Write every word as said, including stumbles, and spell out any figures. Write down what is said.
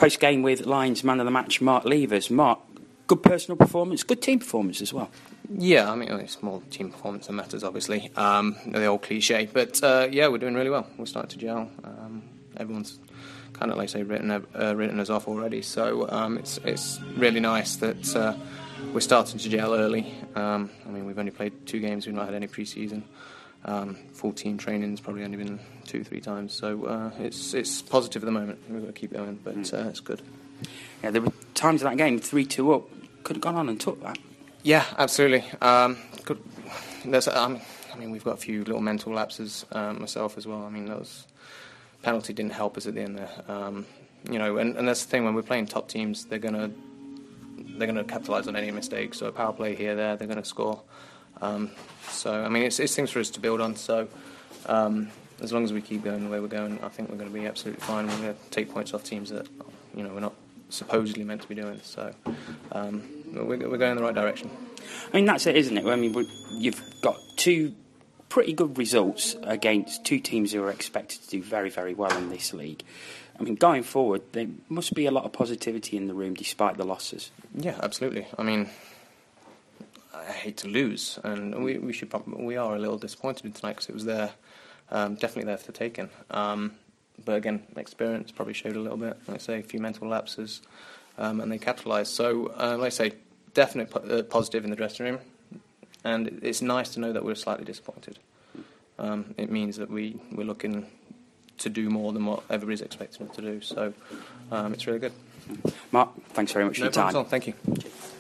post game with Lions man of the match, Mark Levers. Mark, good personal performance, good team performance as well. Yeah, I mean, it's more team performance that matters, obviously. Um, the old cliche, but uh, yeah, we're doing really well. We're starting to gel. Um, everyone's kind of, like I say, written uh, written us off already. So um, it's it's really nice that uh, we're starting to gel early. Um, I mean, we've only played two games. We've not had any pre-season. Um, full team training's probably only been two, three times. So uh, it's it's positive at the moment. We've got to keep going, but uh, it's good. Yeah, there were times in that game, three two up, could have gone on and took that. Yeah, absolutely. Um, good. There's, um, I mean, we've got a few little mental lapses um, myself as well. I mean, those penalty didn't help us at the end there. Um, you know, and, and that's the thing, when we're playing top teams, they're gonna they're gonna capitalise on any mistake. So a power play here, there, they're gonna score. Um, so I mean, it's, it's things for us to build on. So um, as long as we keep going the way we're going, I think we're going to be absolutely fine. We're going to take points off teams that, you know, we're not supposedly meant to be doing. So um, we're, we're going in the right direction. I mean, that's it, isn't it? I mean, we, you've got two pretty good results against two teams who are expected to do very, very well in this league. I mean, going forward, there must be a lot of positivity in the room despite the losses. Yeah, absolutely. I mean, I hate to lose, and we we should probably, we are a little disappointed tonight because it was there, um, definitely there for the taking. Um, but again, experience probably showed a little bit. Like I say, a few mental lapses, um, and they capitalised. So, uh, like I say, definite po- uh, positive in the dressing room, and it's nice to know that we're slightly disappointed. Um, it means that we we're looking to do more than what everybody's expecting us to do. So, um, it's really good. Mark, thanks very much for no your time. problem at all. Thank you.